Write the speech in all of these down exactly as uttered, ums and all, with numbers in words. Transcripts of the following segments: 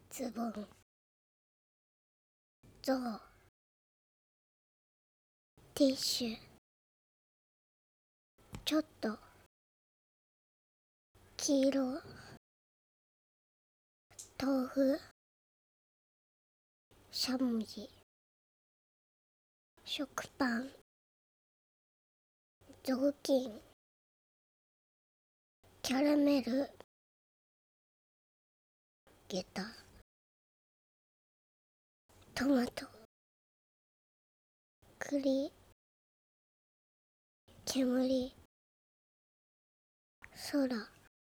ズボン、ゾウ、ティッシュ、ちょっと、黄色、豆腐、しゃもじ、食パン、雑巾、キャラメル、下駄、トマト、栗、煙、空、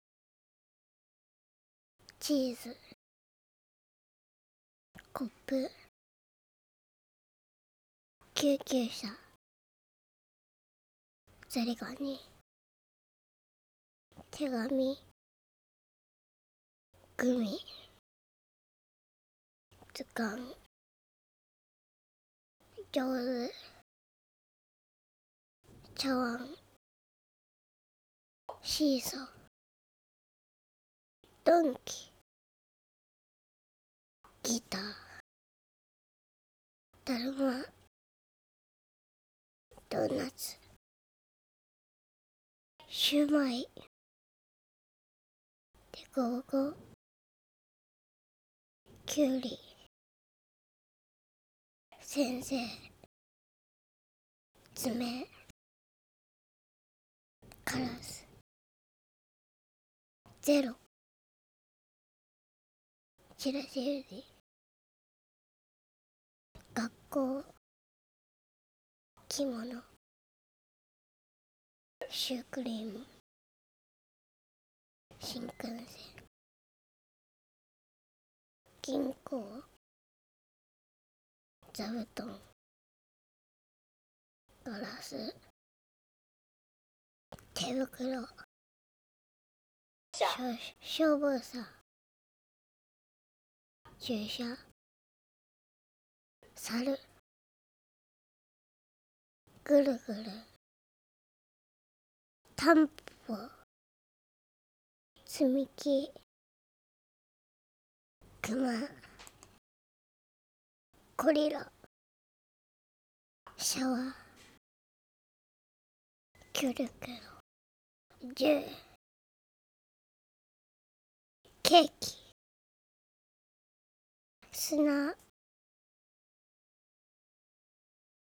チーズ、コップ、救急車、ザリガニ、手紙、グミ、図鑑、上手、茶碗、シーソー、ドンキ、ギター、だるま、ドーナツ、シューマイ、デコボコ、キュウリ、先生、爪、カラス、ゼロ、チラシ売り、学校、着物、シュークリーム、新幹線、銀行、座布団、ガラス、手袋、消防車、注射、猿、ぐるぐる、タンポ、積み木、クマ、ゴリラ、シャワー、キョロキョロ、銃、ケーキ、砂、